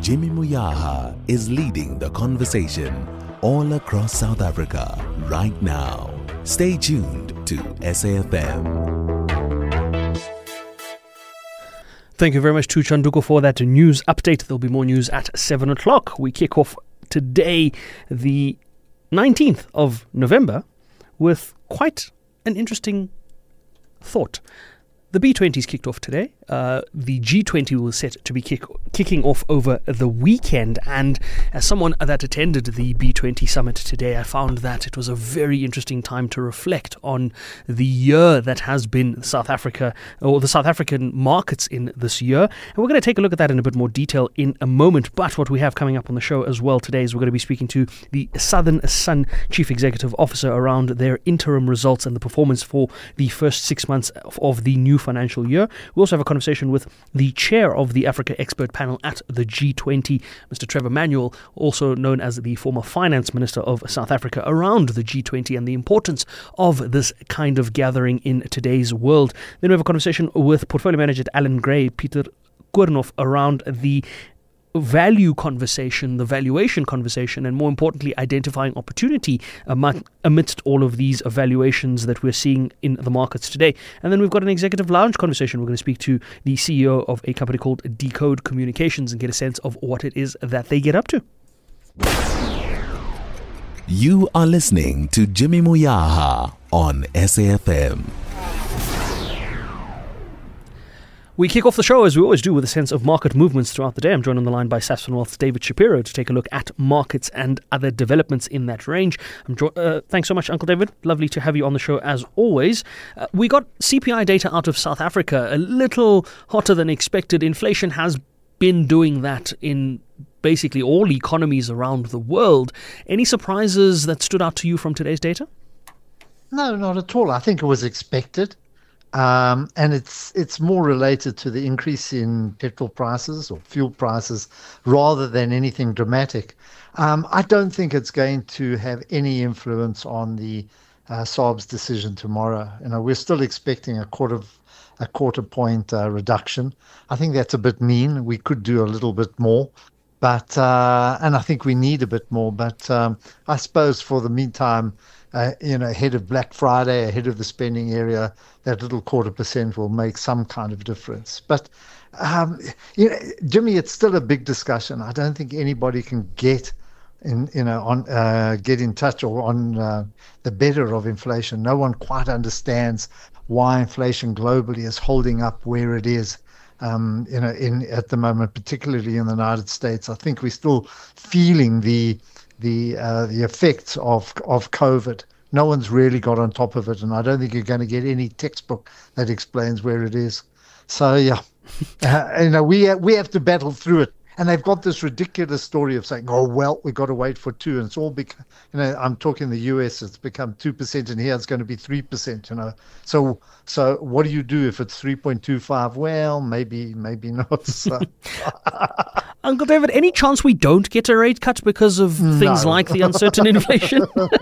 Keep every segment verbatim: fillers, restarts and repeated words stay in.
Jimmy Moyaha is leading the conversation all across South Africa right now. Stay tuned to S A F M. Thank you very much to Chanduko for that news update. There'll be more news at seven o'clock. We kick off today, the nineteenth of November, with quite an interesting thought. The B twenty's kicked off today. Uh, the G twenty was set to be kick, kicking off over the weekend. And as someone that attended the B twenty summit today, I found that it was a very interesting time to reflect on the year that has been South Africa, or the South African markets in this year. And we're going to take a look at that in a bit more detail in a moment. But what we have coming up on the show as well today is we're going to be speaking to the Southern Sun Chief Executive Officer around their interim results and the performance for the first six months of, of the new financial year. We also have a conversation with the chair of the Africa Expert Panel at the G twenty, Mister Trevor Manuel, also known as the former Finance Minister of South Africa, around the G twenty and the importance of this kind of gathering in today's world. Then we have a conversation with Portfolio Manager at Allan Gray, Peter Koornhof, around the value conversation, the valuation conversation, and more importantly, identifying opportunity amidst all of these evaluations that we're seeing in the markets today. And then we've got an executive lounge conversation. We're going to speak to the C E O of a company called Decode Communications and get a sense of what it is that they get up to. You are listening to Jimmy Moyaha on S A F M. We kick off the show, as we always do, with a sense of market movements throughout the day. I'm joined on the line by Sasfin Wealth's David Shapiro to take a look at markets and other developments in that range. I'm jo- uh, thanks so much, Uncle David. Lovely to have you on the show, as always. Uh, we got C P I data out of South Africa, a little hotter than expected. Inflation has been doing that in basically all economies around the world. Any surprises that stood out to you from today's data? No, not at all. I think it was expected. Um, and it's it's more related to the increase in petrol prices or fuel prices rather than anything dramatic. Um, I don't think it's going to have any influence on the uh, S A R B's decision tomorrow. You know, we're still expecting a quarter a quarter point uh, reduction. I think that's a bit mean. We could do a little bit more, but uh, and I think we need a bit more. But um, I suppose for the meantime, Uh, you know, ahead of Black Friday, ahead of the spending area, that little quarter percent will make some kind of difference. But, um, you know, Jimmy, it's still a big discussion. I don't think anybody can get in, you know, on uh, get in touch or on uh, the better of inflation. No one quite understands why inflation globally is holding up where it is. Um, you know, in at the moment, particularly in the United States. I think we're still feeling the the uh, the effects of of COVID. No one's really got on top of it, and I don't think you're going to get any textbook that explains where it is. So yeah, uh, you know, we we have to battle through it. And they've got this ridiculous story of saying, "Oh well, we've got to wait for two," and it's all because, you know, I'm talking the U S. It's become two percent, and here it's going to be three percent. You know, so so what do you do if it's three point two five? Well, maybe maybe not. So. Uncle David, any chance we don't get a rate cut because of things No. like the uncertain inflation?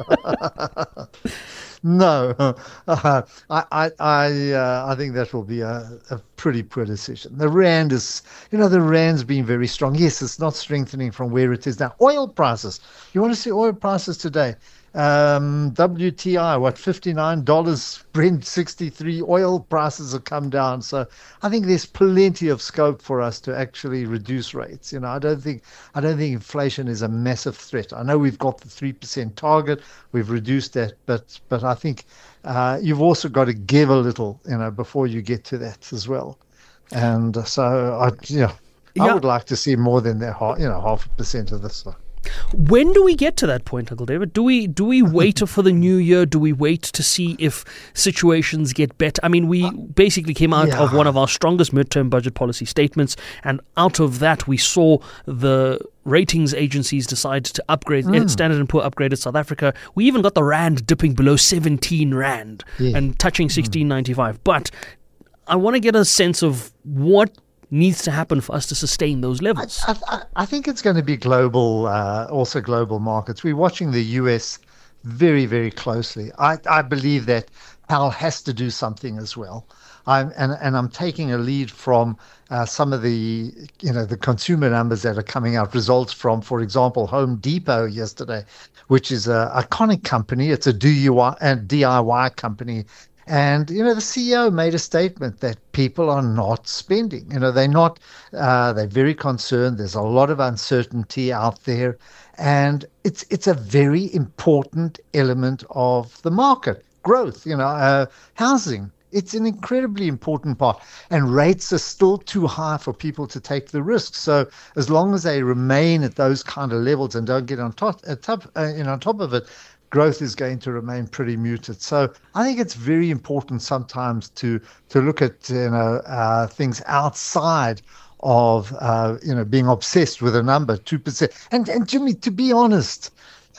No, uh, I I I, uh, I think that will be a, a pretty poor decision. The rand is, you know, the rand's been very strong. Yes, it's not strengthening from where it is now. Oil prices. You want to see oil prices today? Um, W T I, what, fifty-nine dollars, Brent sixty-three, oil prices have come down. So I think there's plenty of scope for us to actually reduce rates. You know, I don't think, I don't think inflation is a massive threat. I know we've got the three percent target, we've reduced that, but, but I think uh, you've also got to give a little, you know, before you get to that as well. And so I, yeah, I Yeah. would like to see more than that, you know, half a percent of this. When do we get to that point, Uncle David? Do we do we wait for the new year? Do we wait to see if situations get better? I mean, we basically came out Yeah. of one of our strongest midterm budget policy statements, and out of that we saw the ratings agencies decide to upgrade. Mm. Standard and Poor upgraded South Africa. We even got the rand dipping below seventeen rand Yeah. and touching sixteen ninety-five. But I want to get a sense of what needs to happen for us to sustain those levels. I, I, I think it's going to be global, uh, also global markets. We're watching the U S very, very closely. I, I believe that Powell has to do something as well. I'm and, and I'm taking a lead from uh, some of the you know the consumer numbers that are coming out. Results from, for example, Home Depot yesterday, which is a iconic company. It's a D I Y company. And, you know, the C E O made a statement that people are not spending. You know, they're not, uh, they're very concerned. There's a lot of uncertainty out there. And it's it's a very important element of the market. Growth, you know, uh, housing. It's an incredibly important part. And rates are still too high for people to take the risk. So as long as they remain at those kind of levels and don't get on top, uh, top uh, you know, on top of it, growth is going to remain pretty muted. So I think it's very important sometimes to to look at you know uh, things outside of uh, you know being obsessed with a number, two percent. And and Jimmy, to be honest,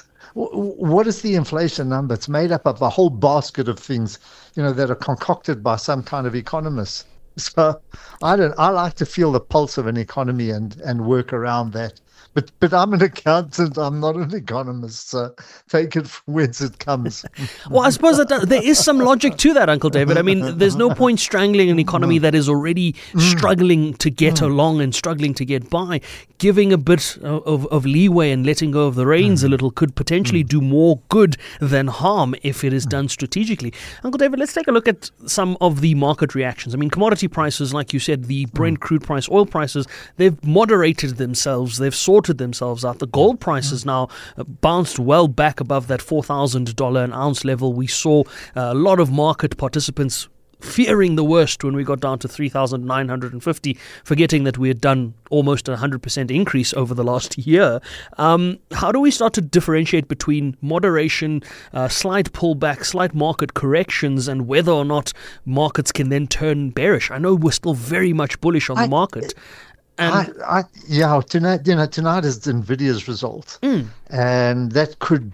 w- what is the inflation number? It's made up of a whole basket of things, you know, that are concocted by some kind of economists. So I don't. I like to feel the pulse of an economy and and work around that. But but I'm an accountant. I'm not an economist. So take it from whence it comes. Well, I suppose that there is some logic to that, Uncle David. I mean, there's no point strangling an economy that is already struggling to get along and struggling to get by. Giving a bit of, of leeway and letting go of the reins a little could potentially do more good than harm if it is done strategically. Uncle David, let's take a look at some of the market reactions. I mean, commodity prices, like you said, the Brent crude price, oil prices, they've moderated themselves. They've sorted themselves out. The gold prices now bounced well back above that four thousand dollars an ounce level. We saw a lot of market participants fearing the worst when we got down to three thousand nine hundred fifty, forgetting that we had done almost a one hundred percent increase over the last year. Um, how do we start to differentiate between moderation, uh, slight pullback, slight market corrections, and whether or not markets can then turn bearish? I know we're still very much bullish on I, the market. And I, I, yeah, tonight, you know, tonight is NVIDIA's result, mm. and that could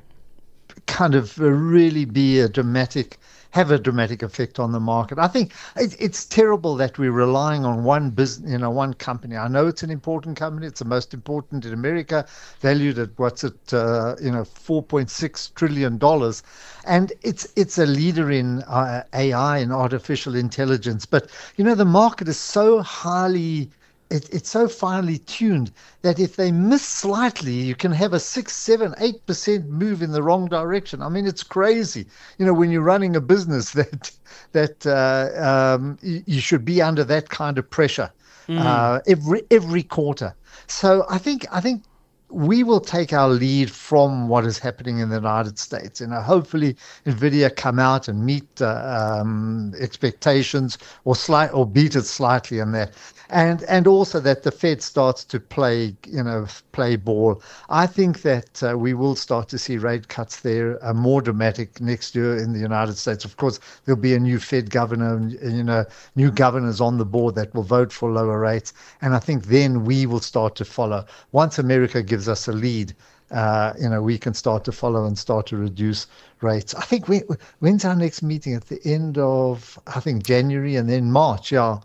kind of really be a dramatic, have a dramatic effect on the market. I think it, it's terrible that we're relying on one business, you know, one company. I know it's an important company; it's the most important in America, valued at what's it, uh, you know, four point six trillion dollars, and it's it's a leader in uh, A I and artificial intelligence. But you know, the market is so highly It, it's so finely tuned that if they miss slightly, you can have a six, seven, eight percent move in the wrong direction. I mean, it's crazy. You know, when you're running a business that that uh, um, you, you should be under that kind of pressure mm. uh, every every quarter. So I think I think. we will take our lead from what is happening in the United States. You know, hopefully NVIDIA come out and meet uh, um, expectations or slight or beat it slightly in that. And and also that the Fed starts to play, you know, play ball. I think that uh, we will start to see rate cuts there, uh, more dramatic next year in the United States. Of course, there'll be a new Fed governor, you know, new governors on the board that will vote for lower rates. And I think then we will start to follow. Once America gives us a lead, uh, you know, we can start to follow and start to reduce rates. I think we, when's our next meeting? At the end of, I think, January and then March, yeah.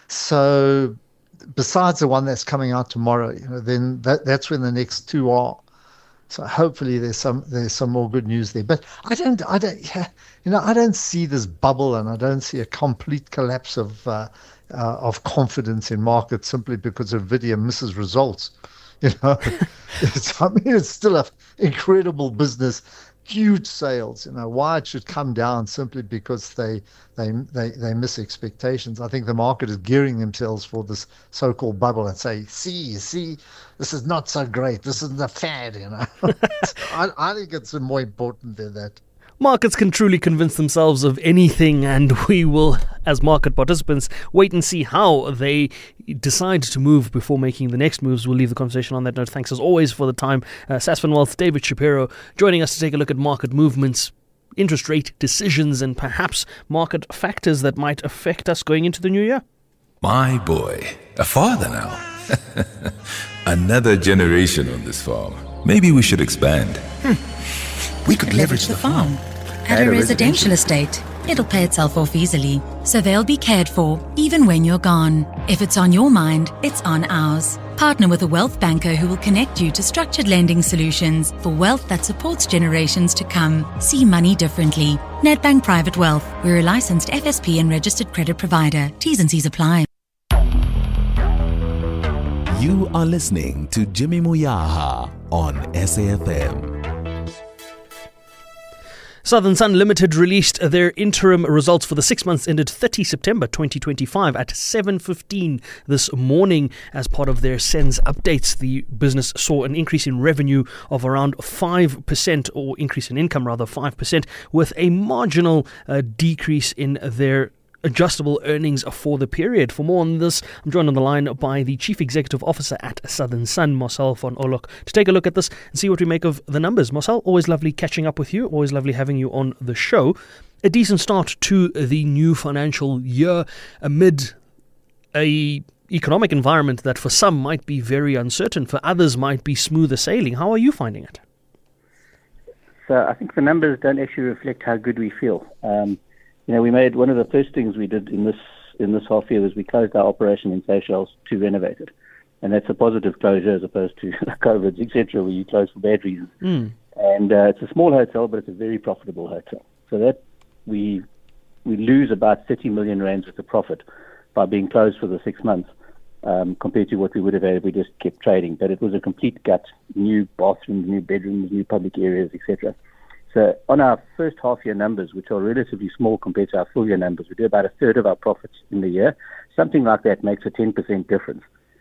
So besides the one that's coming out tomorrow, you know, then that, that's when the next two are. So hopefully there's some there's some more good news there. But I don't I don't yeah, you know I don't see this bubble, and I don't see a complete collapse of uh, uh, of confidence in markets simply because NVIDIA misses results. You know, it's, I mean, it's still an incredible business, huge sales. You know, why it should come down simply because they they they they miss expectations. I think the market is gearing themselves for this so-called bubble and say, see, see, this is not so great. This is a fad. You know, I, I think it's more important than that. Markets can truly convince themselves of anything, and we will, as market participants, wait and see how they decide to move before making the next moves. We'll leave the conversation on that note. Thanks as always for the time. Uh, Sasfin Wealth, David Shapiro, joining us to take a look at market movements, interest rate decisions, and perhaps market factors that might affect us going into the new year. My boy, a father now. Another generation on this farm. Maybe we should expand. Hmm. We could leverage the farm at a residential estate. it'll pay itself off easily. So they'll be cared for, even when you're gone. If it's on your mind, it's on ours. Partner with a wealth banker who will connect you to structured lending solutions for wealth that supports generations to come. See money differently. Nedbank Private Wealth. We're a licensed F S P and registered credit provider. T's and C's apply. You are listening to Jimmy Moyaha on S A F M. Southern Sun Limited released their interim results for the six months ended thirtieth September twenty twenty-five at seven fifteen this morning. As part of their S E N S updates, the business saw an increase in revenue of around five percent, or increase in income rather, five percent, with a marginal uh, decrease in their adjustable earnings for the period. For more on this, I'm joined on the line by the Chief Executive Officer at Southern Sun, Marcel van Oorlog, to take a look at this and see what we make of the numbers. Marcel, always lovely catching up with you, always lovely having you on the show. A decent start to the new financial year amid a economic environment that for some might be very uncertain, for others might be smoother sailing. How are you finding it? So I think the numbers don't actually reflect how good we feel. Um, You know, we made one of the first things we did in this in this half year was we closed our operation in Seychelles to renovate it, and that's a positive closure as opposed to COVID, et cetera, where you close for bad reasons. Mm. And uh, it's a small hotel, but it's a very profitable hotel. So that we we lose about thirty million rands worth of profit by being closed for the six months um, compared to what we would have had if we just kept trading. But it was a complete gut: new bathrooms, new bedrooms, new public areas, et cetera. So on our first half-year numbers, which are relatively small compared to our full-year numbers, we do about a third of our profits in the year. Something like that makes a ten percent difference.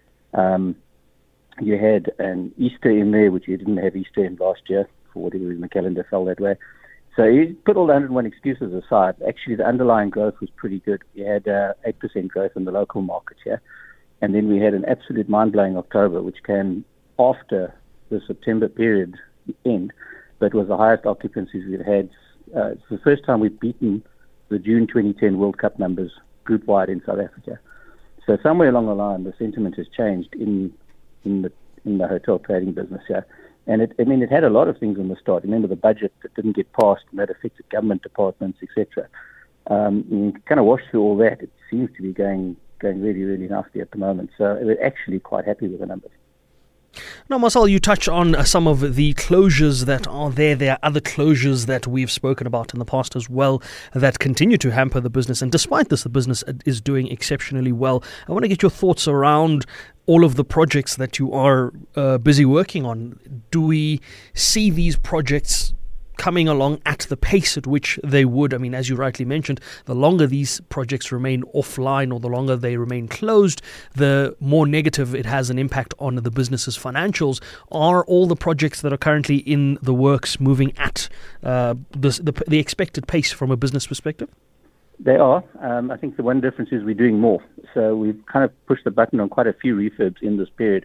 Um, you had an Easter in there, which you didn't have Easter in last year, for whatever reason the calendar fell that way. So you put all the one hundred one excuses aside, actually the underlying growth was pretty good. We had uh, eight percent growth in the local market here. And then we had an absolute mind-blowing October, which came after the September period end, but was the highest occupancies we've had. Uh, it's the first time we've beaten the June twenty ten World Cup numbers group-wide in South Africa. So somewhere along the line, the sentiment has changed in in the in the hotel trading business here. And it, I mean, it had a lot of things in the start. Remember the budget that didn't get passed and that affected government departments, et cetera. Um, you kind of wash through all that. It seems to be going going really, really nicely at the moment. So we're actually quite happy with the numbers. Now, Marcel, you touch on uh, some of the closures that are there. There are other closures that we've spoken about in the past as well that continue to hamper the business. And despite this, the business is doing exceptionally well. I want to get your thoughts around all of the projects that you are uh, busy working on. Do we see these projects coming along at the pace at which they would? I mean, as you rightly mentioned, the longer these projects remain offline or the longer they remain closed, the more negative it has an impact on the business's financials. Are all the projects that are currently in the works moving at uh, the, the, the expected pace from a business perspective? They are. Um, I think the one difference is we're doing more. So we've kind of pushed the button on quite a few refurbs in this period,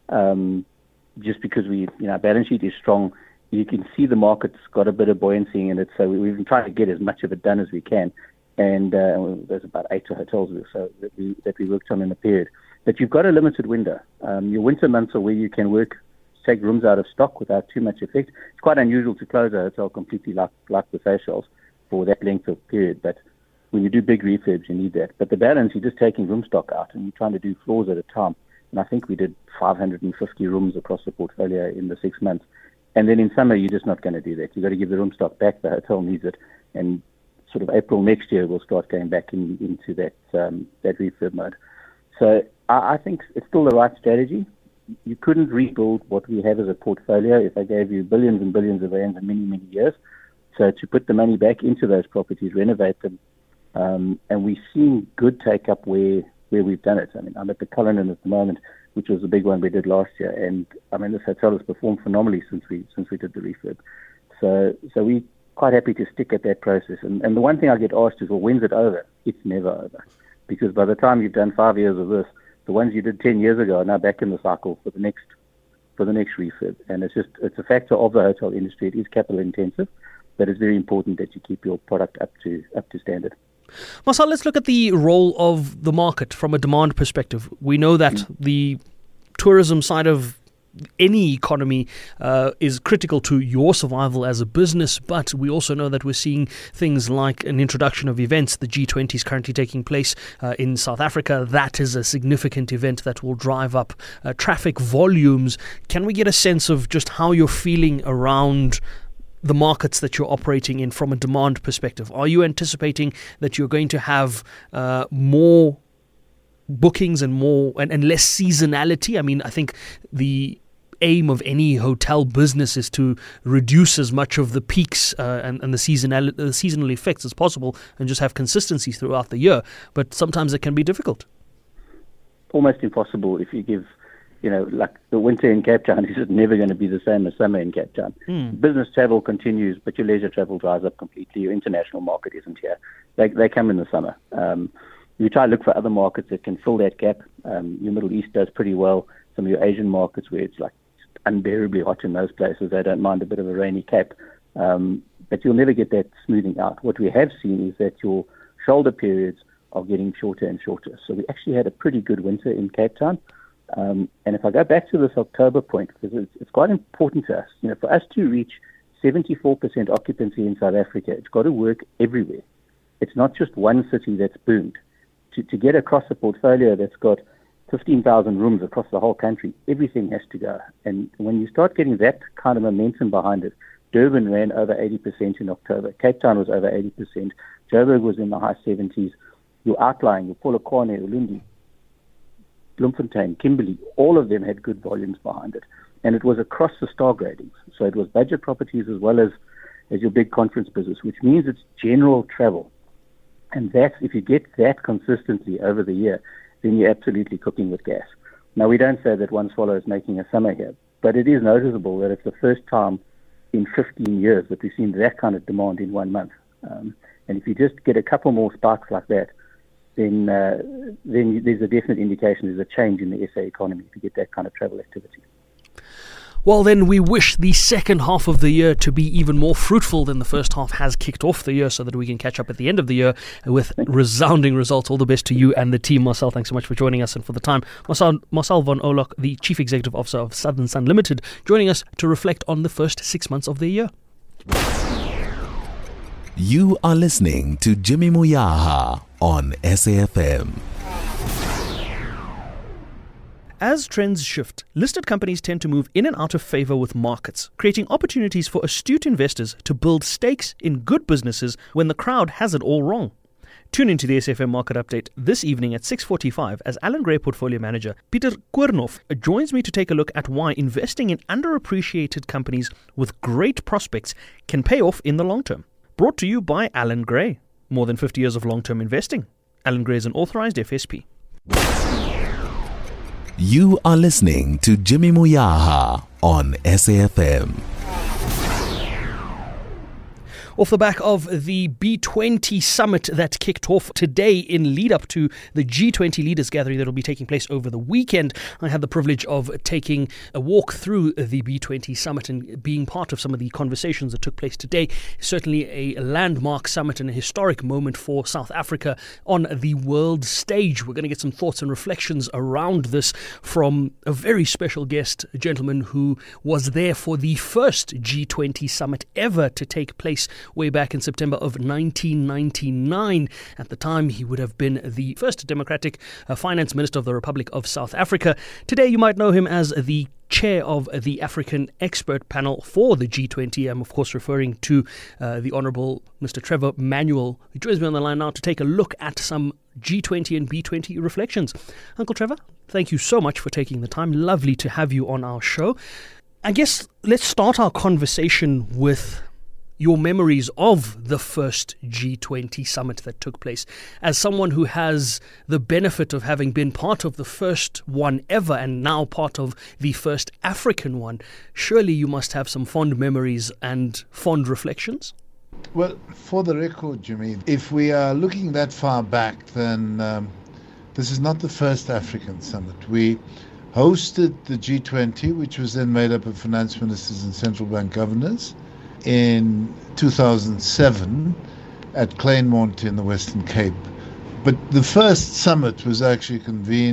um, just because we, you know, our balance sheet is strong. You can see the market's got a bit of buoyancy in it, so we've been trying to get as much of it done as we can. And uh, there's about eight hotels so that we that we worked on in the period. But you've got a limited window. Um, your winter months are where you can work, take rooms out of stock without too much effect. It's quite unusual to close a hotel completely like, like the Seychelles for that length of period, but when you do big refurbs, you need that. But the balance, you're just taking room stock out and you're trying to do floors at a time. And I think we did five hundred fifty rooms across the portfolio in the six months. And then in summer, you're just not going to do that. You've got to give the room stock back. The hotel needs it. And sort of April next year, we'll start going back in, into that um, that refurb mode. So I, I think it's still the right strategy. You couldn't rebuild what we have as a portfolio if I gave you billions and billions of rands in many, many years. So to put the money back into those properties, renovate them, um, and we've seen good take-up where, where we've done it. I mean, I'm at the Cullinan at the moment, which was the big one we did last year. And I mean, this hotel has performed phenomenally since we since we did the refurb. So so we're quite happy to stick at that process. And, and the one thing I get asked is, well, when's it over? It's never over. Because by the time you've done five years of this, the ones you did ten years ago are now back in the cycle for the next for the next refurb. And it's just it's a factor of the hotel industry. It is capital intensive, but it's very important that you keep your product up to up to standard. Marcel, let's look at the role of the market from a demand perspective. We know that mm. the tourism side of any economy uh, is critical to your survival as a business, but we also know that we're seeing things like an introduction of events. The G twenty is currently taking place uh, in South Africa. That is a significant event that will drive up uh, traffic volumes. Can we get a sense of just how you're feeling around the markets that you're operating in from a demand perspective? Are you anticipating that you're going to have uh, more bookings and more and, and less seasonality? I mean, I think the aim of any hotel business is to reduce as much of the peaks uh, and, and the seasonal the seasonal effects as possible and just have consistency throughout the year. But sometimes it can be difficult. Almost impossible if you give, you know, like the winter in Cape Town is never going to be the same as summer in Cape Town. Mm. Business travel continues, but your leisure travel dries up completely. Your international market isn't here. They they come in the summer. Um, you try to look for other markets that can fill that gap. Um, your Middle East does pretty well. Some of your Asian markets where it's like unbearably hot in those places, they don't mind a bit of a rainy Cape. Um, but you'll never get that smoothing out. What we have seen is that your shoulder periods are getting shorter and shorter. So we actually had a pretty good winter in Cape Town. Um, and if I go back to this October point, because it's, it's quite important to us, you know, for us to reach seventy-four percent occupancy in South Africa, it's got to work everywhere. It's not just one city that's boomed. To, to get across a portfolio that's got fifteen thousand rooms across the whole country, everything has to go. And when you start getting that kind of momentum behind it, Durban ran over eighty percent in October. Cape Town was over eighty percent. Joburg was in the high seventies. Your outlying, your Polokwane, Ulindi, Bloemfontein, Kimberley, all of them had good volumes behind it. And it was across the star gradings. So it was budget properties as well as, as your big conference business, which means it's general travel. And that's, if you get that consistently over the year, then you're absolutely cooking with gas. Now, we don't say that One Swallow is making a summer here, but it is noticeable that it's the first time in fifteen years that we've seen that kind of demand in one month. Um, and if you just get a couple more sparks like that, then uh, then there's a definite indication there's a change in the S A economy to get that kind of travel activity. Well, then we wish the second half of the year to be even more fruitful than the first half has kicked off the year, so that we can catch up at the end of the year with resounding results. All the best to you and the team. Marcel, thanks so much for joining us and for the time. Marcel, Marcel van Oorlog, the Chief Executive Officer of Southern Sun Limited, joining us to reflect on the first six months of the year. You are listening to Jimmy Moyaha on S A F M. As trends shift, listed companies tend to move in and out of favor with markets, creating opportunities for astute investors to build stakes in good businesses when the crowd has it all wrong. Tune into the S A F M Market Update this evening at six forty-five as Alan Gray Portfolio Manager Peter Koornhof joins me to take a look at why investing in underappreciated companies with great prospects can pay off in the long term. Brought to you by Alan Gray. More than fifty years of long-term investing. Alan Gray is an authorized F S P. You are listening to Jimmy Moyaha on S A F M. Off the back of the B twenty summit that kicked off today in lead up to the G twenty leaders gathering that will be taking place over the weekend, I had the privilege of taking a walk through the B twenty summit and being part of some of the conversations that took place today. Certainly a landmark summit and a historic moment for South Africa on the world stage. We're going to get some thoughts and reflections around this from a very special guest, a gentleman who was there for the first G twenty summit ever to take place way back in September of nineteen ninety-nine. At the time, he would have been the first Democratic uh, Finance Minister of the Republic of South Africa. Today, you might know him as the chair of the African Expert Panel for the G twenty. I'm, of course, referring to uh, the Honourable Mister Trevor Manuel, who joins me on the line now to take a look at some G twenty and B twenty reflections. Uncle Trevor, thank you so much for taking the time. Lovely to have you on our show. I guess let's start our conversation with your memories of the first G twenty summit that took place. As someone who has the benefit of having been part of the first one ever and now part of the first African one, surely you must have some fond memories and fond reflections? Well, for the record, Jimmy, if we are looking that far back, then um, this is not the first African summit. We hosted the G twenty, which was then made up of finance ministers and central bank governors, in two thousand seven at Kleinmond in the Western Cape. But the first summit was actually convened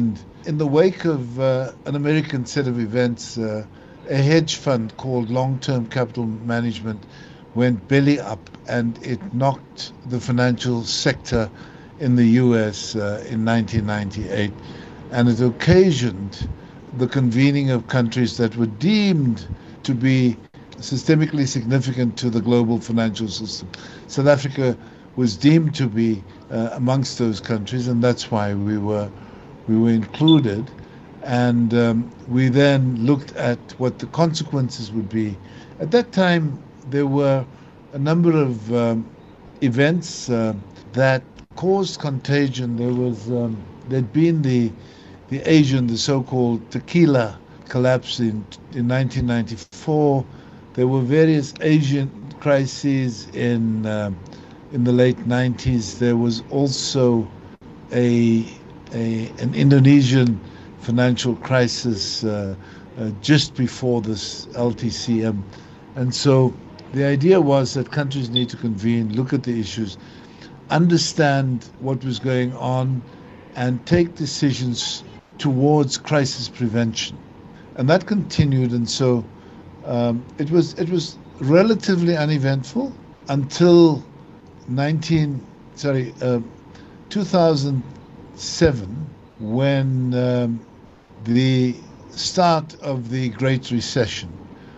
in the wake of uh, an American set of events, uh, a hedge fund called Long-Term Capital Management went belly up, and it knocked the financial sector in the U S uh, in nineteen ninety-eight, and it occasioned the convening of countries that were deemed to be systemically significant to the global financial system. South Africa was deemed to be uh, amongst those countries, and that's why we were we were included. And um, we then looked at what the consequences would be. At that time, there were a number of um, events uh, that caused contagion. There was um, there'd been the the Asian, the so-called tequila collapse in in nineteen ninety-four. There were various Asian crises in uh, in the late nineties. There was also a, a an Indonesian financial crisis uh, uh, just before this L T C M, and so the idea was that countries need to convene, look at the issues, understand what was going on, and take decisions towards crisis prevention, and that continued. And so um, it was it was relatively uneventful until nineteen sorry uh, two thousand seven, when um, the start of the Great Recession,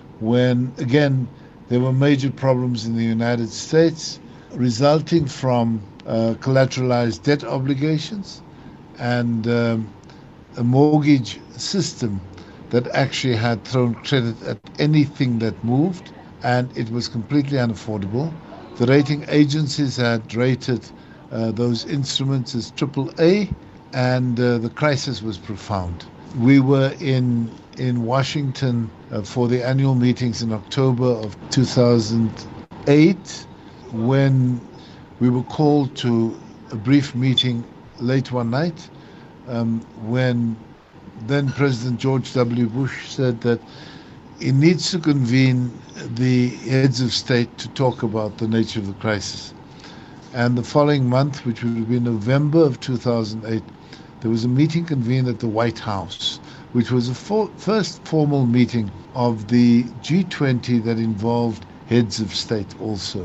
when again there were major problems in the United States resulting from uh, collateralized debt obligations and um, a mortgage system that actually had thrown credit at anything that moved, and it was completely unaffordable. The rating agencies had rated uh, those instruments as triple A, and uh, the crisis was profound. We were in in Washington uh, for the annual meetings in October of two thousand eight, when we were called to a brief meeting late one night, um, when then President George W. Bush said that he needs to convene the heads of state to talk about the nature of the crisis. And the following month, which would be November of two thousand eight, there was a meeting convened at the White House, which was the for- first formal meeting of the G twenty that involved heads of state also.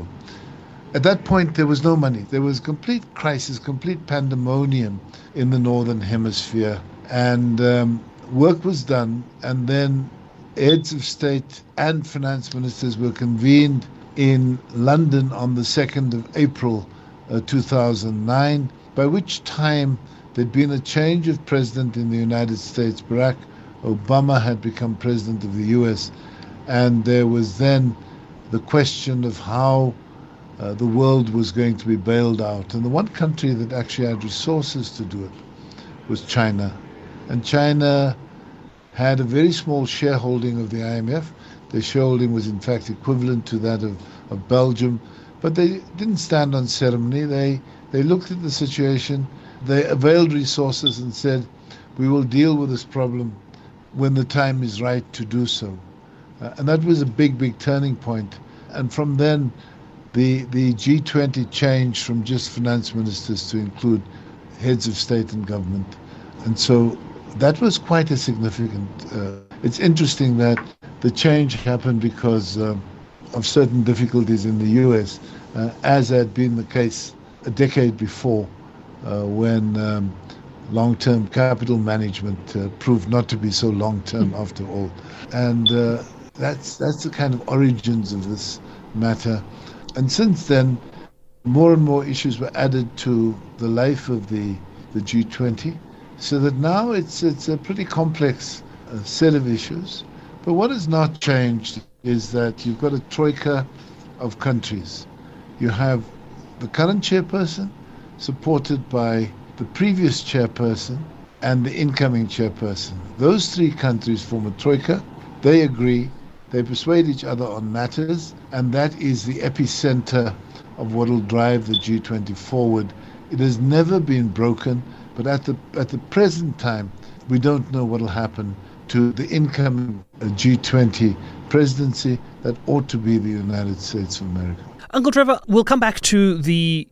At that point, there was no money. There was complete crisis, complete pandemonium in the Northern Hemisphere. And um, work was done, and then heads of state and finance ministers were convened in London on the second of April uh, two thousand nine, by which time there'd been a change of president in the United States. Barack Obama had become president of the U S, and there was then the question of how uh, the world was going to be bailed out. And the one country that actually had resources to do it was China. And China had a very small shareholding of the I M F. Their shareholding was in fact equivalent to that of, of Belgium, but they didn't stand on ceremony. They they looked at the situation, they availed resources and said, we will deal with this problem when the time is right to do so. Uh, and that was a big, big turning point. And from then, the the G twenty changed from just finance ministers to include heads of state and government. And so that was quite a significant. Uh, it's interesting that the change happened because uh, of certain difficulties in the U S, uh, as had been the case a decade before, uh, when um, long-term capital management uh, proved not to be so long-term after all. And uh, that's that's the kind of origins of this matter. And since then, more and more issues were added to the life of the, the G twenty. So that now it's it's a pretty complex uh, set of issues. But what has not changed is that you've got a troika of countries. You have the current chairperson, supported by the previous chairperson and the incoming chairperson. Those three countries form a troika. They agree, they persuade each other on matters, and that is the epicenter of what will drive the G twenty forward. It has never been broken. But at the at the present time, we don't know what will happen to the incoming G twenty presidency that ought to be the United States of America. Uncle Trevor, we'll come back to the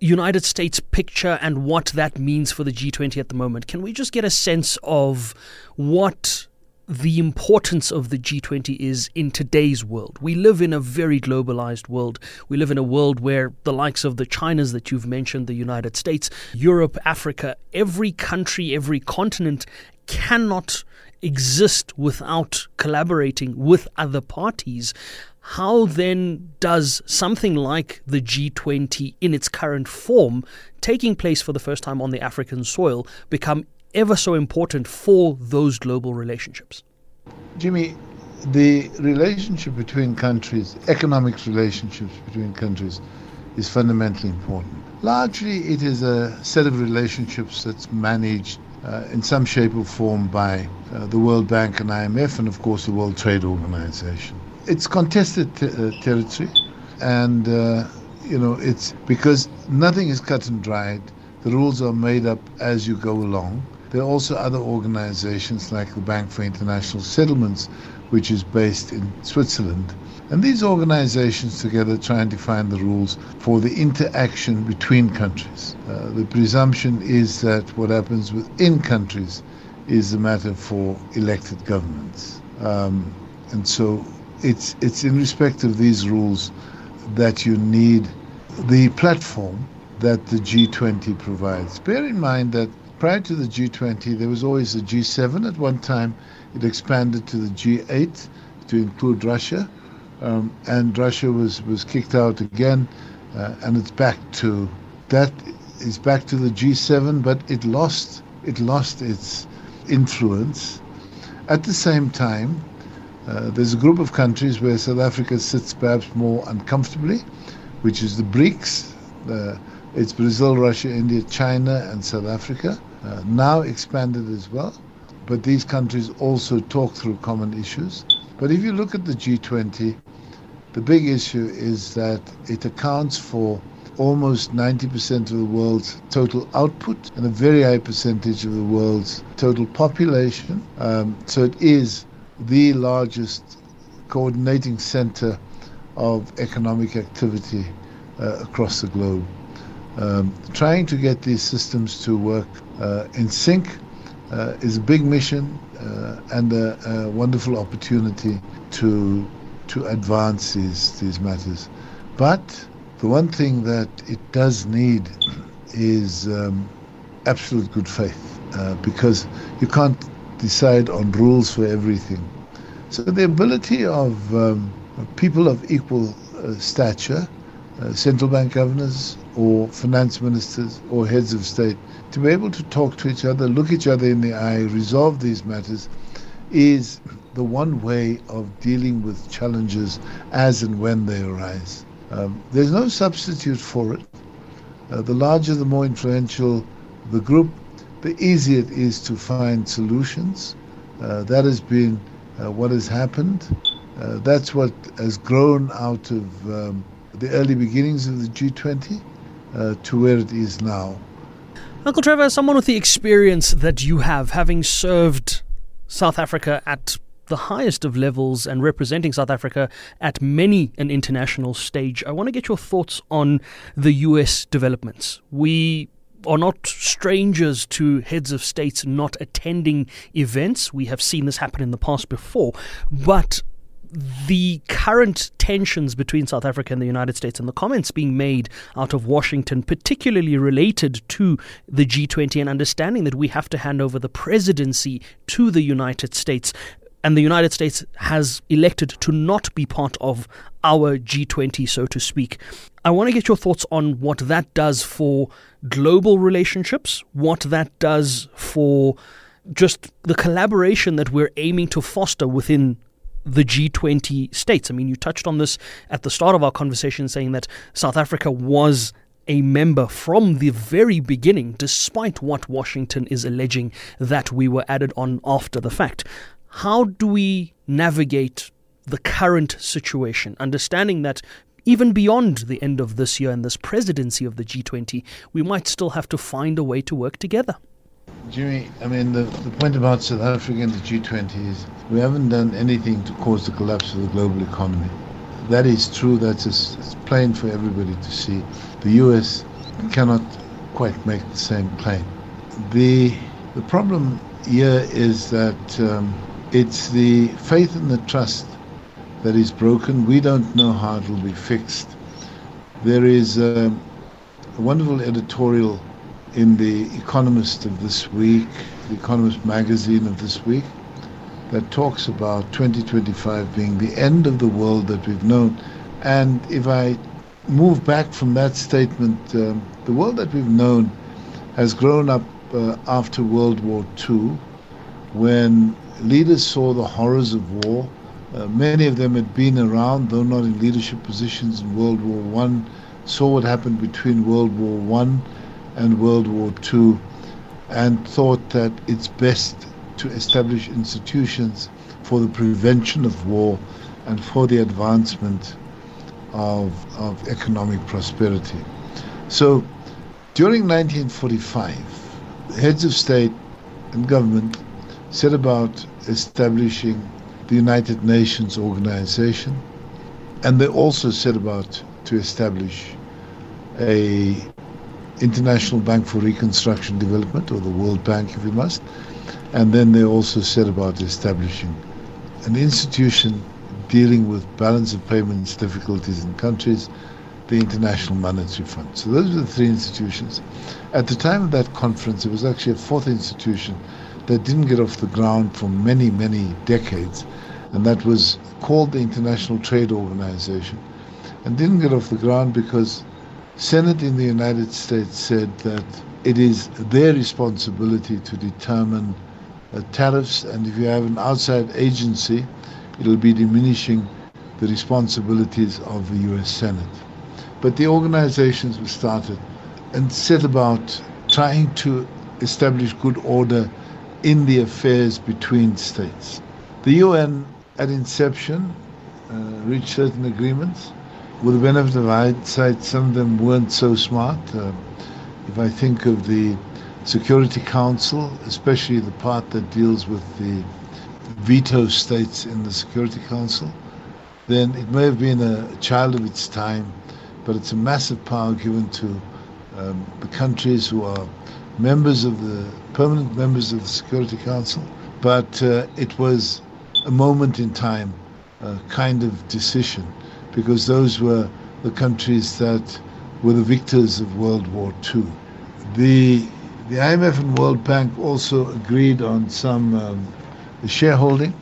United States picture and what that means for the G twenty at the moment. Can we just get a sense of what the importance of the G twenty is in today's world? We live in a very globalized world. We live in a world where the likes of the Chinas that you've mentioned, the United States, Europe, Africa, every country, every continent cannot exist without collaborating with other parties. How then does something like the G twenty in its current form, taking place for the first time on the African soil, become ever so important for those global relationships? Jimmy, the relationship between countries, economic relationships between countries, is fundamentally important. Largely, it is a set of relationships that's managed uh, in some shape or form by uh, the World Bank and I M F and, of course, the World Trade Organization. It's contested t- uh, territory, and, uh, you know, it's because nothing is cut and dried. The rules are made up as you go along. There are also other organizations like the Bank for International Settlements, which is based in Switzerland. And these organizations together try and define the rules for the interaction between countries. Uh, the presumption is that what happens within countries is a matter for elected governments. Um, and so it's, it's in respect of these rules that you need the platform that the G twenty provides. Bear in mind that prior to the G twenty, there was always a G seven. At one time, it expanded to the G eight to include Russia, um, and Russia was, was kicked out again, uh, and it's back to that is back to the G seven, but it lost it lost its influence. At the same time, uh, there's a group of countries where South Africa sits perhaps more uncomfortably, which is the BRICS. Uh, it's Brazil, Russia, India, China, and South Africa. Uh, now expanded as well, but these countries also talk through common issues. But if you look at the G twenty, the big issue is that it accounts for almost ninety percent of the world's total output and a very high percentage of the world's total population. Um, so it is the largest coordinating center of economic activity uh, across the globe. Um, trying to get these systems to work uh, in sync uh, is a big mission uh, and a, a wonderful opportunity to to advance these these matters. But the one thing that it does need is um, absolute good faith, uh, because you can't decide on rules for everything. So the ability of um, people of equal uh, stature, uh, central bank governors, or finance ministers or heads of state, to be able to talk to each other, look each other in the eye, resolve these matters, is the one way of dealing with challenges as and when they arise. Um, there's no substitute for it. Uh, the larger, the more influential the group, the easier it is to find solutions. Uh, that has been uh, what has happened. Uh, that's what has grown out of um, the early beginnings of the G twenty. Uh, to where it is now. Uncle Trevor, someone with the experience that you have, having served South Africa at the highest of levels and representing South Africa at many an international stage, I want to get your thoughts on the U S developments. We are not strangers to heads of states not attending events. We have seen this happen in the past before, but the current tensions between South Africa and the United States and the comments being made out of Washington, particularly related to the G twenty and understanding that we have to hand over the presidency to the United States, and the United States has elected to not be part of our G twenty, so to speak. I want to get your thoughts on what that does for global relationships, what that does for just the collaboration that we're aiming to foster within the G twenty states. I mean, you touched on this at the start of our conversation, saying that South Africa was a member from the very beginning, despite what Washington is alleging that we were added on after the fact. How do we navigate the current situation, understanding that even beyond the end of this year and this presidency of the G twenty, we might still have to find a way to work together? Jimmy, I mean, the, the point about South Africa and the G twenty is we haven't done anything to cause the collapse of the global economy. That is true. That's just, it's plain for everybody to see. The U S cannot quite make the same claim. The, the problem here is that um, it's the faith and the trust that is broken. We don't know how it will be fixed. There is a, a wonderful editorial in The Economist of this week, The Economist magazine of this week, that talks about twenty twenty-five being the end of the world that we've known. And if I move back from that statement, um, the world that we've known has grown up uh, after World War Two, when leaders saw the horrors of war. Uh, many of them had been around, though not in leadership positions, in World War One, saw what happened between World War One and World War Two, and thought that it's best to establish institutions for the prevention of war and for the advancement of, of economic prosperity. So during nineteen forty-five, the heads of state and government set about establishing the United Nations organization, and they also set about to establish a International Bank for Reconstruction and Development, or the World Bank if you must, and then they also set about establishing an institution dealing with balance of payments difficulties in countries, the International Monetary Fund. So those were the three institutions. At the time of that conference, there was actually a fourth institution that didn't get off the ground for many, many decades, and that was called the International Trade Organization, and didn't get off the ground because Senate in the United States said that it is their responsibility to determine uh, tariffs, and if you have an outside agency, it'll be diminishing the responsibilities of the U S Senate. But the organizations were started and set about trying to establish good order in the affairs between states. The U N at inception uh, reached certain agreements. With the benefit of hindsight, some of them weren't so smart. Uh, if I think of the Security Council, especially the part that deals with the veto states in the Security Council, then it may have been a child of its time, but it's a massive power given to um, the countries who are members of the, permanent members of the Security Council. But uh, it was a moment in time uh, kind of decision, because those were the countries that were the victors of World War Two. The, the I M F and World Bank also agreed on some um, shareholding,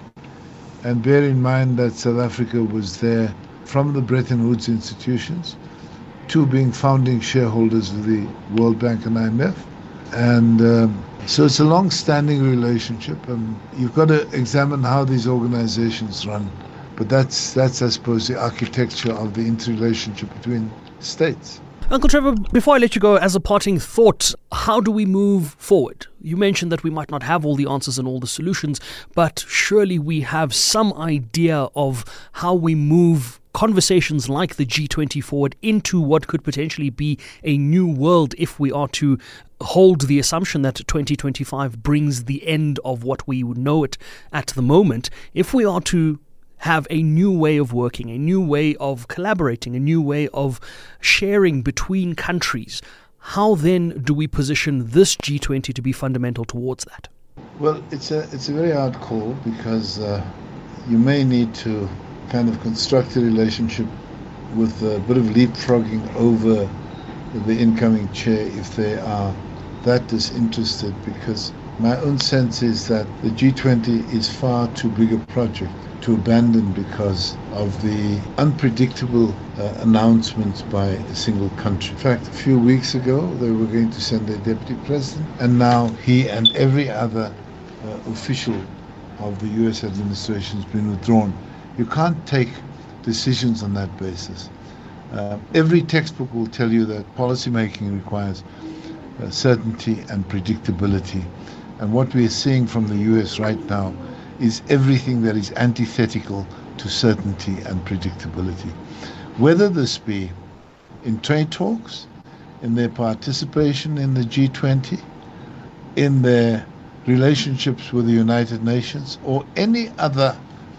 and bear in mind that South Africa was there from the Bretton Woods institutions, two being founding shareholders of the World Bank and I M F. And um, so it's a long-standing relationship, and you've got to examine how these organizations run. But that's, that's, I suppose, the architecture of the interrelationship between states. Uncle Trevor, before I let you go, as a parting thought, how do we move forward? You mentioned that we might not have all the answers and all the solutions, but surely we have some idea of how we move conversations like the G twenty forward into what could potentially be a new world if we are to hold the assumption that twenty twenty-five brings the end of what we would know it at the moment. If we are to have a new way of working, a new way of collaborating, a new way of sharing between countries, how then do we position this G twenty to be fundamental towards that? Well, it's a it's a very hard call, because uh, you may need to kind of construct a relationship with a bit of leapfrogging over the incoming chair if they are that disinterested, because my own sense is that the G twenty is far too big a project to abandon because of the unpredictable uh, announcements by a single country. In fact, a few weeks ago, they were going to send their deputy president, and now he and every other uh, official of the U S administration has been withdrawn. You can't take decisions on that basis. Uh, every textbook will tell you that policy making requires uh, certainty and predictability. And what we are seeing from the U S right now is everything that is antithetical to certainty and predictability. Whether this be in trade talks, in their participation in the G twenty, in their relationships with the United Nations, or any other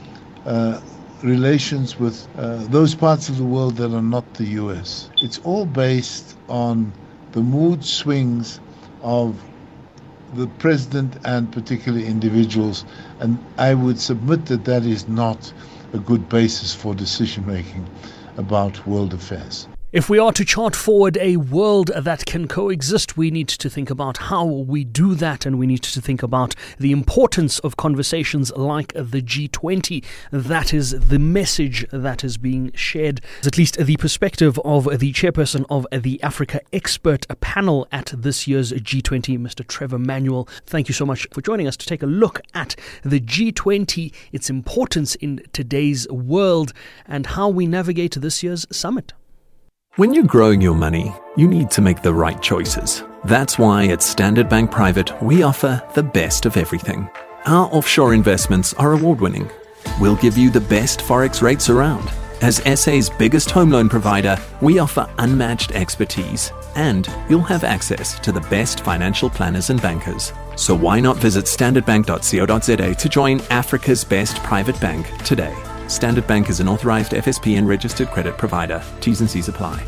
uh, relations with uh, those parts of the world that are not the U S. It's all based on the mood swings of the president and particular individuals, and I would submit that that is not a good basis for decision making about world affairs. If we are to chart forward a world that can coexist, we need to think about how we do that, and we need to think about the importance of conversations like the G twenty. That is the message that is being shared, at least the perspective of the chairperson of the Africa Expert Panel at this year's G twenty, Mister Trevor Manuel. Thank you so much for joining us to take a look at the G twenty, its importance in today's world, and how we navigate this year's summit. When you're growing your money, you need to make the right choices. That's why at Standard Bank Private, we offer the best of everything. Our offshore investments are award-winning. We'll give you the best forex rates around. As S A's biggest home loan provider, we offer unmatched expertise, and you'll have access to the best financial planners and bankers. So why not visit standard bank dot co dot za to join Africa's best private bank today? Standard Bank is an authorized F S P and registered credit provider. T's and C's apply.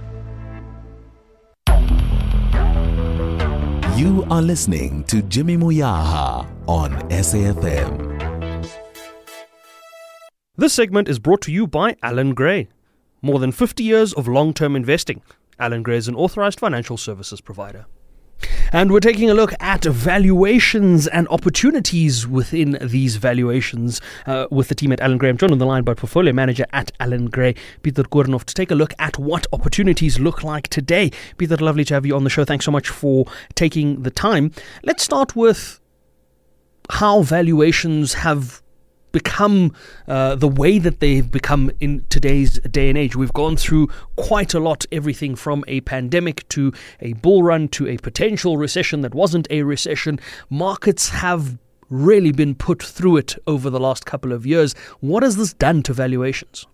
You are listening to Jimmy Moyaha on S A F M. This segment is brought to you by Alan Gray. More than fifty years of long-term investing. Alan Gray is an authorized financial services provider. And we're taking a look at valuations and opportunities within these valuations uh, with the team at Alan Gray. I'm joined on the line by portfolio manager at Alan Gray, Peter Koornhof, to take a look at what opportunities look like today. Peter, lovely to have you on the show. Thanks so much for taking the time. Let's start with how valuations have become uh, the way that they've become in today's day and age. We've gone through quite a lot, everything from a pandemic to a bull run to a potential recession that wasn't a recession. Markets have really been put through it over the last couple of years. What has this done to valuations?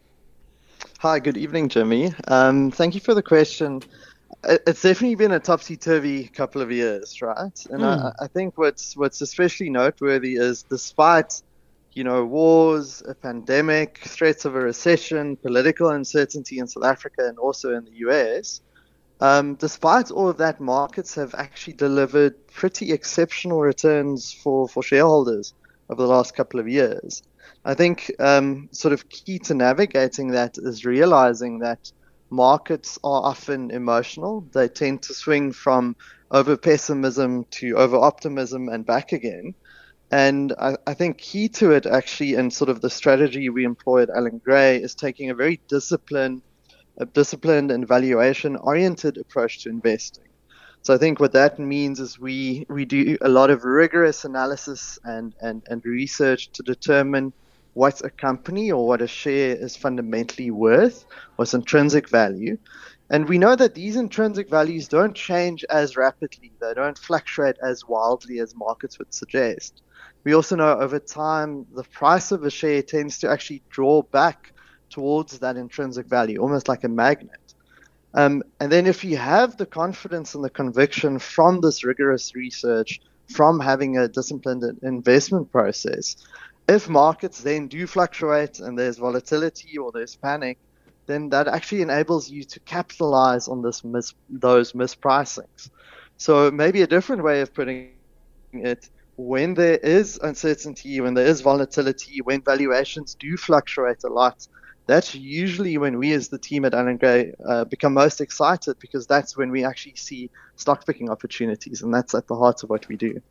Hi, good evening, Jimmy. Um, thank you for the question. It's definitely been a topsy-turvy couple of years, right? And mm. I, I think what's what's especially noteworthy is despite you know, wars, a pandemic, threats of a recession, political uncertainty in South Africa and also in the U S. Um, despite all of that, markets have actually delivered pretty exceptional returns for, for shareholders over the last couple of years. I think um, sort of key to navigating that is realizing that markets are often emotional. They tend to swing from over pessimism to over optimism and back again. And I, I think key to it actually, and sort of the strategy we employ at Alan Gray, is taking a very disciplined, a disciplined and valuation-oriented approach to investing. So I think what that means is we, we do a lot of rigorous analysis and, and, and research to determine what a company or what a share is fundamentally worth, what's intrinsic value. And we know that these intrinsic values don't change as rapidly. They don't fluctuate as wildly as markets would suggest. We also know over time, the price of a share tends to actually draw back towards that intrinsic value, almost like a magnet. Um, and then if you have the confidence and the conviction from this rigorous research, from having a disciplined investment process, if markets then do fluctuate and there's volatility or there's panic, then that actually enables you to capitalize on this mis- those mispricings. So maybe a different way of putting it, when there is uncertainty, when there is volatility, when valuations do fluctuate a lot, that's usually when we as the team at Alan Gray uh, become most excited, because that's when we actually see stock picking opportunities, and that's at the heart of what we do.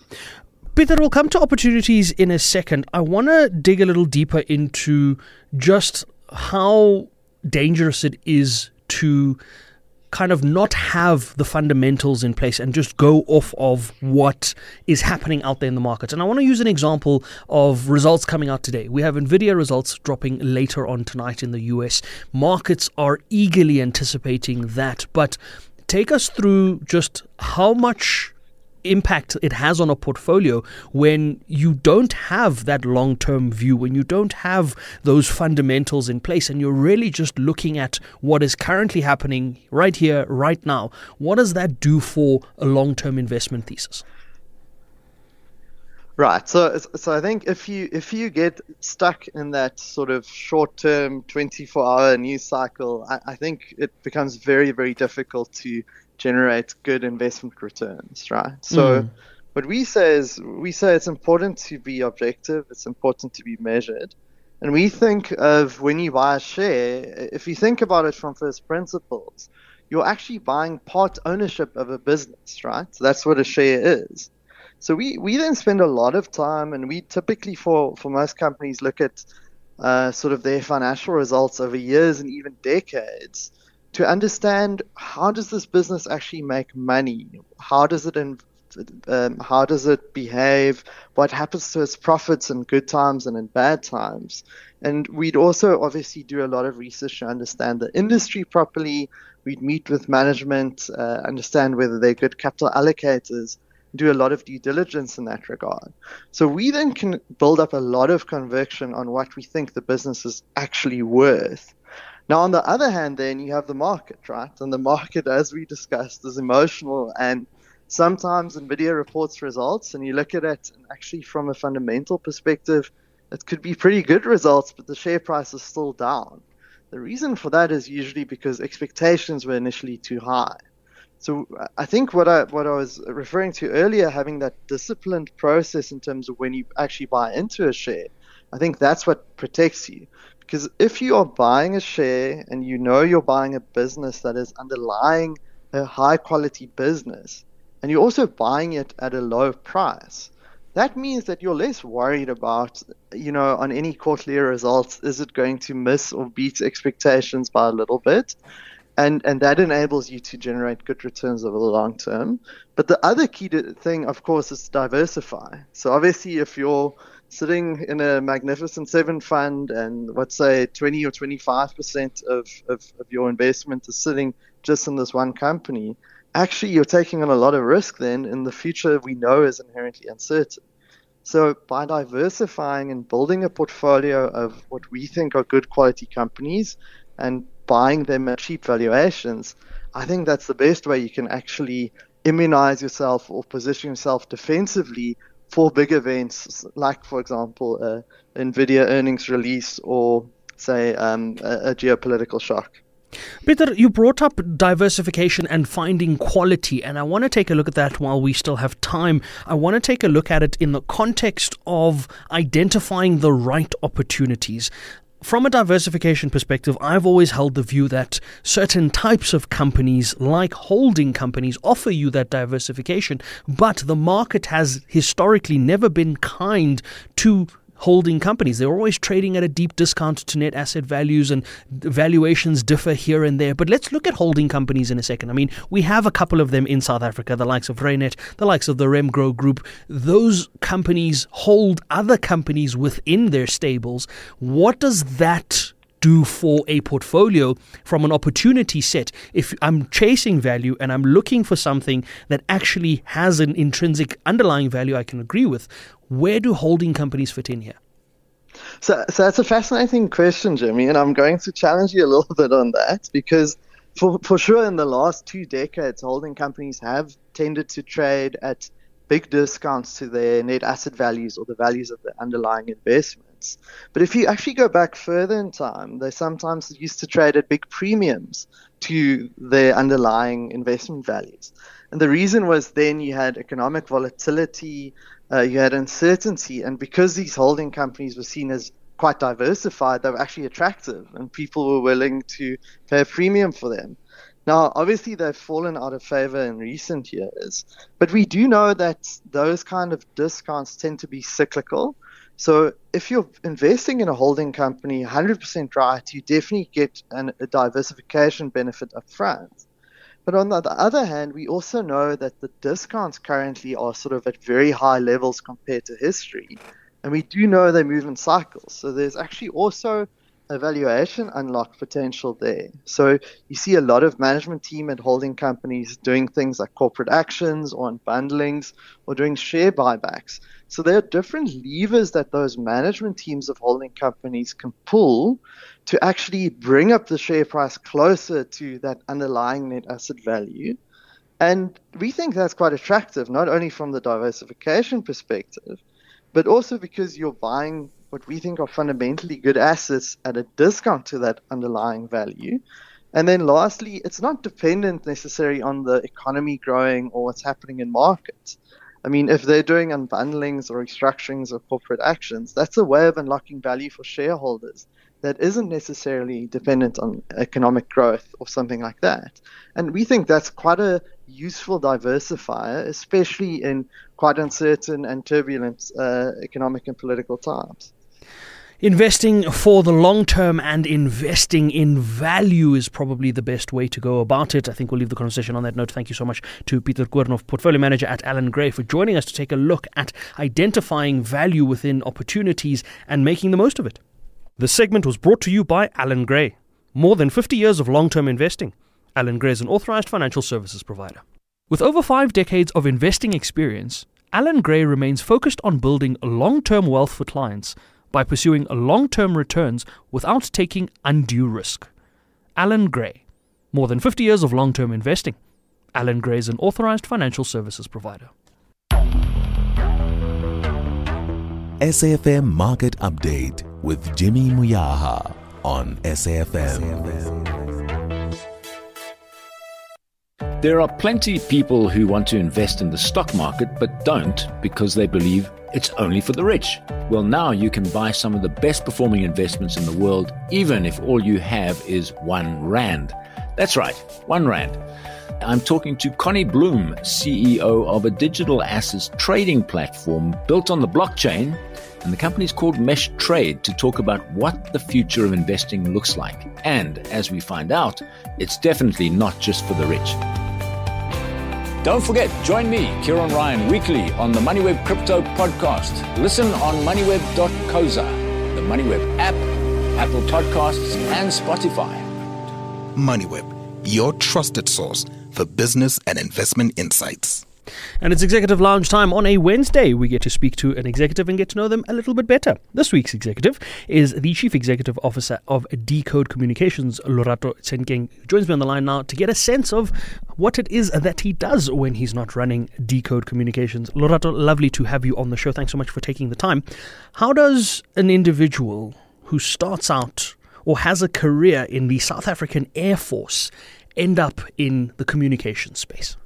Peter, we'll come to opportunities in a second. I want to dig a little deeper into just how dangerous it is to kind of not have the fundamentals in place and just go off of what is happening out there in the market. And I want to use an example of results coming out today. We have NVIDIA results dropping later on tonight in the U S. Markets are eagerly anticipating that. But take us through just how much impact it has on a portfolio when you don't have that long-term view, when you don't have those fundamentals in place, and you're really just looking at what is currently happening right here, right now. What does that do for a long-term investment thesis? Right. So, so I think if you if you get stuck in that sort of short-term twenty-four hour news cycle, I, I think it becomes very, very difficult to generate good investment returns, right? So mm. what we say is we say it's important to be objective, it's important to be measured. And we think of when you buy a share, if you think about it from first principles, you're actually buying part ownership of a business, right? So that's what a share is. So we, we then spend a lot of time, and we typically for, for most companies look at uh, sort of their financial results over years and even decades to understand how does this business actually make money? How does it in, um, how does it behave? What happens to its profits in good times and in bad times? And we'd also obviously do a lot of research to understand the industry properly. We'd meet with management, uh, understand whether they're good capital allocators, do a lot of due diligence in that regard. So we then can build up a lot of conviction on what we think the business is actually worth. Now, on the other hand, then you have the market, right? And the market, as we discussed, is emotional. And sometimes NVIDIA reports results, and you look at it, and actually from a fundamental perspective, it could be pretty good results, but the share price is still down. The reason for that is usually because expectations were initially too high. So I think what I what I was referring to earlier, having that disciplined process in terms of when you actually buy into a share, I think that's what protects you. Because if you are buying a share and you know you're buying a business that is underlying a high quality business, and you're also buying it at a low price, that means that you're less worried about, you know, on any quarterly results, is it going to miss or beat expectations by a little bit? And and that enables you to generate good returns over the long term. But the other key to, thing, of course, is to diversify. So obviously, if you're sitting in a Magnificent Seven fund and let's say twenty or twenty-five percent of, of, of your investment is sitting just in this one company, actually you're taking on a lot of risk then in the future we know is inherently uncertain. So by diversifying and building a portfolio of what we think are good quality companies and buying them at cheap valuations, I think that's the best way you can actually immunize yourself or position yourself defensively for big events like, for example, uh, NVIDIA earnings release or, say, um, a, a geopolitical shock. Peter, you brought up diversification and finding quality, and I want to take a look at that while we still have time. I want to take a look at it in the context of identifying the right opportunities. From a diversification perspective, I've always held the view that certain types of companies, like holding companies, offer you that diversification, but the market has historically never been kind to holding companies. They're always trading at a deep discount to net asset values, and valuations differ here and there. But let's look at holding companies in a second. I mean, we have a couple of them in South Africa, the likes of Reinet, the likes of the Remgro Group. Those companies hold other companies within their stables. What does that do for a portfolio from an opportunity set? If I'm chasing value and I'm looking for something that actually has an intrinsic underlying value I can agree with, where do holding companies fit in here? So, so that's a fascinating question, Jimmy, and I'm going to challenge you a little bit on that because for, for sure in the last two decades, holding companies have tended to trade at big discounts to their net asset values or the values of the underlying investments. But if you actually go back further in time, they sometimes used to trade at big premiums to their underlying investment values. And the reason was then you had economic volatility, uh, you had uncertainty, and because these holding companies were seen as quite diversified, they were actually attractive, and people were willing to pay a premium for them. Now, obviously, they've fallen out of favor in recent years, but we do know that those kind of discounts tend to be cyclical. So if you're investing in a holding company one hundred percent right, you definitely get an, a diversification benefit up front. But on the other hand, we also know that the discounts currently are sort of at very high levels compared to history. And we do know they move in cycles. So there's actually also a valuation unlock potential there. So you see a lot of management team at holding companies doing things like corporate actions or unbundlings or doing share buybacks. So there are different levers that those management teams of holding companies can pull to actually bring up the share price closer to that underlying net asset value. And we think that's quite attractive, not only from the diversification perspective, but also because you're buying what we think are fundamentally good assets at a discount to that underlying value. And then lastly, it's not dependent necessarily on the economy growing or what's happening in markets. I mean, if they're doing unbundlings or restructurings or corporate actions, that's a way of unlocking value for shareholders that isn't necessarily dependent on economic growth or something like that. And we think that's quite a useful diversifier, especially in quite uncertain and turbulent uh, economic and political times. Investing for the long term and investing in value is probably the best way to go about it. I think we'll leave the conversation on that note. Thank you so much to Pieter Koornhof, Portfolio Manager at Allan Gray, for joining us to take a look at identifying value within opportunities and making the most of it. This segment was brought to you by Allan Gray. More than fifty years of long-term investing. Allan Gray is an authorized financial services provider. With over five decades of investing experience, Allan Gray remains focused on building long-term wealth for clients by pursuing long-term returns without taking undue risk. Allan Gray. More than fifty years of long-term investing. Allan Gray is an authorized financial services provider. S A F M Market Update with Jimmy Muyaha on S A F M. There are plenty of people who want to invest in the stock market but don't because they believe it's only for the rich. Well, now you can buy some of the best performing investments in the world, even if all you have is one rand. That's right, one rand. I'm talking to Connie Bloom, C E O of a digital assets trading platform built on the blockchain, and the company's called Mesh Trade, to talk about what the future of investing looks like. And as we find out, it's definitely not just for the rich. Don't forget, join me, Kieran Ryan, weekly on the MoneyWeb Crypto Podcast. Listen on moneyweb dot coza, the MoneyWeb app, Apple Podcasts, and Spotify. MoneyWeb, your trusted source for business and investment insights. And it's Executive Lounge time on a Wednesday. We get to speak to an executive and get to know them a little bit better. This week's executive is the Chief Executive Officer of Decode Communications, Lorato Tsenkeng, who joins me on the line now to get a sense of what it is that he does when he's not running Decode Communications. Lorato, lovely to have you on the show. Thanks so much for taking the time. How does an individual who starts out or has a career in the South African Air Force end up in the communications space?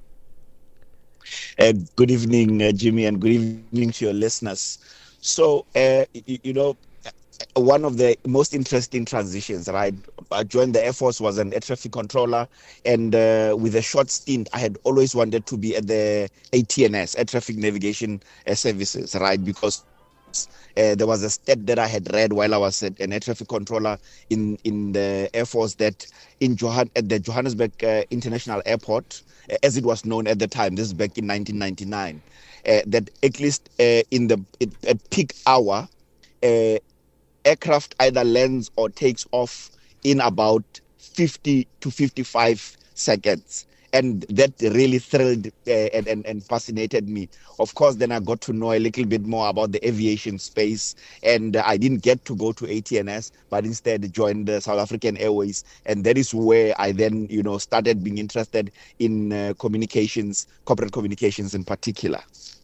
Uh, good evening, uh, Jimmy, and good evening to your listeners. So, uh, you, you know, one of the most interesting transitions, right? I joined the Air Force, was an air traffic controller, and uh, with a short stint, I had always wanted to be at the A T N S, Air Traffic Navigation uh, Services, right? Because Uh, there was a stat that I had read while I was an air traffic controller in, in the Air Force that in Johann- at the Johannesburg uh, International Airport, uh, as it was known at the time, this is back in nineteen ninety-nine, uh, that at least uh, in the it, at peak hour, uh, aircraft either lands or takes off in about fifty to fifty-five seconds. And that really thrilled uh, and, and, and fascinated me. Of course, then I got to know a little bit more about the aviation space. And uh, I didn't get to go to A T N S, but instead joined the South African Airways. And that is where I then, you know, started being interested in uh, communications, corporate communications in particular.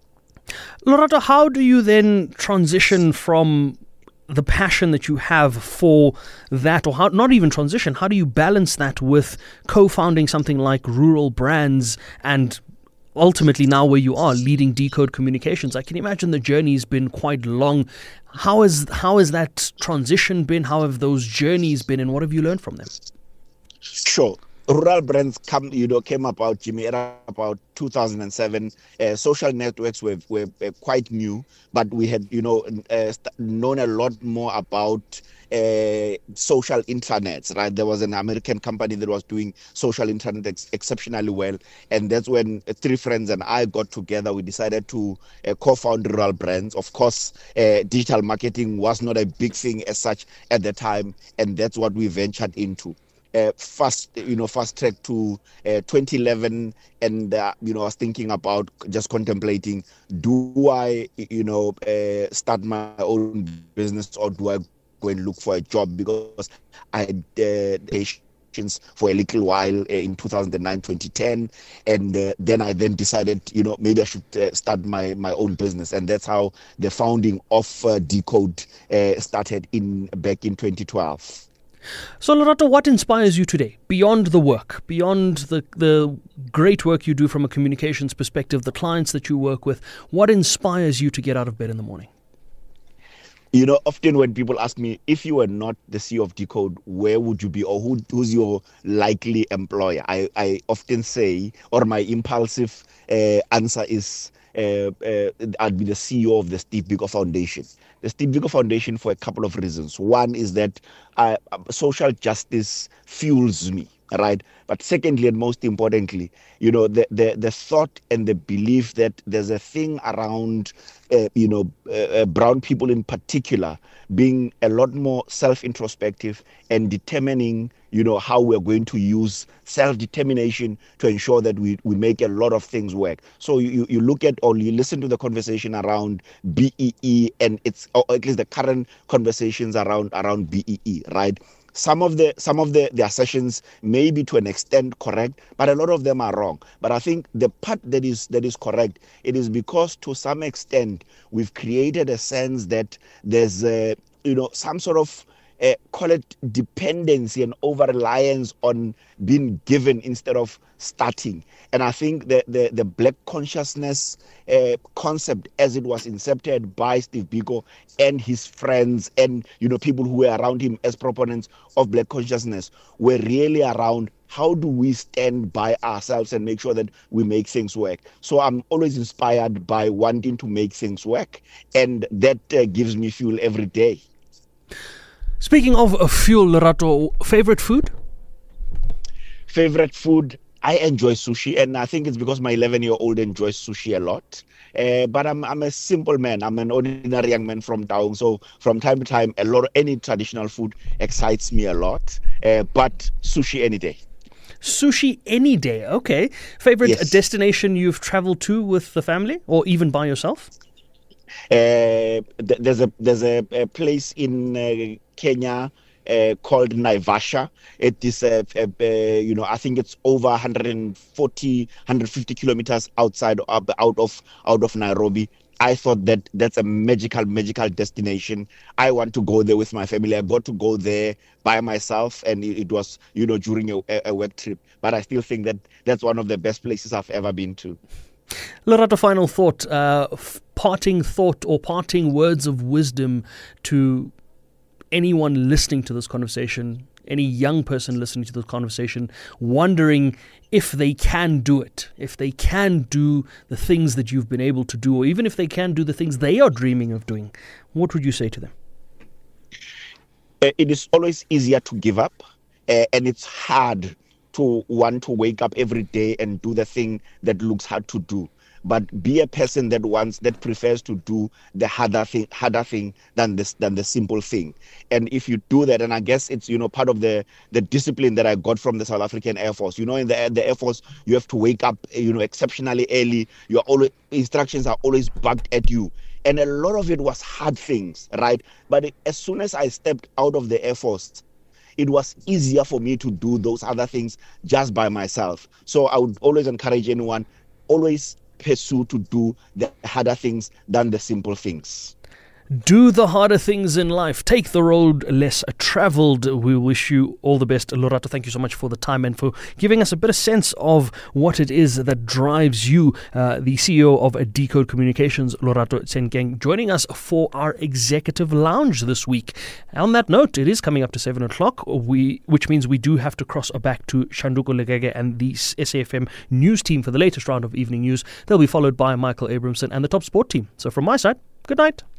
Lorato, how do you then transition from the passion that you have for that, or how, not even transition, how do you balance that with co-founding something like Rural Brands and ultimately now where you are leading Decode Communications? I can imagine the journey's been quite long. How is how has that transition been? How have those journeys been, and what have you learned from them? Sure. Rural Brands come, you know, came about, Jimmy, at about two thousand seven. Uh, social networks were, were, were quite new, but we had, you know, uh, known a lot more about uh, social intranets, right? There was an American company that was doing social internet ex- exceptionally well, and that's when uh, three friends and I got together. We decided to uh, co-found Rural Brands. Of course, uh, digital marketing was not a big thing as such at the time, and that's what we ventured into. Uh, fast, you know, fast track to uh, twenty eleven, and uh, you know, I was thinking about just contemplating: do I, you know, uh, start my own business, or do I go and look for a job? Because I had uh, patience for a little while uh, in two thousand nine, twenty ten, and uh, then I then decided, you know, maybe I should uh, start my my own business, and that's how the founding of uh, Decode uh, started in back in twenty twelve. So, Lerato, what inspires you today? Beyond the work, beyond the, the great work you do from a communications perspective, the clients that you work with, what inspires you to get out of bed in the morning? You know, often when people ask me, if you were not the C E O of Decode, where would you be, or who, who's your likely employer? I, I often say, or my impulsive uh, answer is, uh, uh, I'd be the C E O of the Steve Biko Foundation. The Steve Biko Foundation for a couple of reasons. One is that uh, social justice fuels me, right? But secondly, and most importantly, you know, the the, the thought and the belief that there's a thing around, uh, you know, uh, uh, brown people in particular being a lot more self-introspective and determining, you know, how we're going to use self-determination to ensure that we, we make a lot of things work. So you, you look at or you listen to the conversation around B E E and it's, or at least the current conversations around around B E E, right? Some of the some of the, the assertions may be to an extent correct, but a lot of them are wrong. But I think the part that is that is correct, it is because to some extent we've created a sense that there's a, you know, some sort of uh, call it dependency and over reliance on being given instead of starting. And I think the the, the black consciousness uh, concept, as it was incepted by Steve Biko and his friends and, you know, people who were around him as proponents of black consciousness, were really around how do we stand by ourselves and make sure that we make things work. So I'm always inspired by wanting to make things work, and that uh, gives me fuel every day. Speaking of uh, fuel, Lerato, favorite food? Favorite food? I enjoy sushi, and I think it's because my eleven-year-old enjoys sushi a lot. Uh, but I'm I'm a simple man. I'm an ordinary young man from Taung. So from time to time, a lot of any traditional food excites me a lot. Uh, but sushi any day. Sushi any day. Okay. Favorite Yes. destination you've traveled to with the family, or even by yourself? Uh, th- there's a there's a, a place in uh, Kenya uh, called Naivasha. It is uh, uh, uh, you know I think it's over one hundred forty, one hundred fifty kilometers outside of, out of out of Nairobi. I thought that that's a magical magical destination. I want to go there with my family. I got to go there by myself, and it, it was you know during a, a work trip. But I still think that that's one of the best places I've ever been to. Lerato, final thought, uh, f- parting thought or parting words of wisdom to anyone listening to this conversation, any young person listening to this conversation, wondering if they can do it, if they can do the things that you've been able to do, or even if they can do the things they are dreaming of doing. What would you say to them? Uh, it is always easier to give up, uh, and it's hard to want to wake up every day and do the thing that looks hard to do. But be a person that wants, that prefers to do the harder thing, harder thing than this, than the simple thing. And if you do that, and I guess it's you know part of the the discipline that I got from the South African Air Force. You know, in the the Air Force, you have to wake up, you know, exceptionally early. Your always instructions are always bugged at you, and a lot of it was hard things, right? But it, as soon as I stepped out of the Air Force, it was easier for me to do those other things just by myself. So I would always encourage anyone, always pursue to do the harder things than the simple things. Do the harder things in life. Take the road less traveled. We wish you all the best. Lerato, thank you so much for the time and for giving us a bit of sense of what it is that drives you. Uh, the C E O of Decode Communications, Lerato Tsenkeng, joining us for our executive lounge this week. On that note, it is coming up to seven o'clock, we, which means we do have to cross back to Shanduko Legege and the S A F M news team for the latest round of evening news. They'll be followed by Michael Abramson and the Top Sport team. So from my side, good night.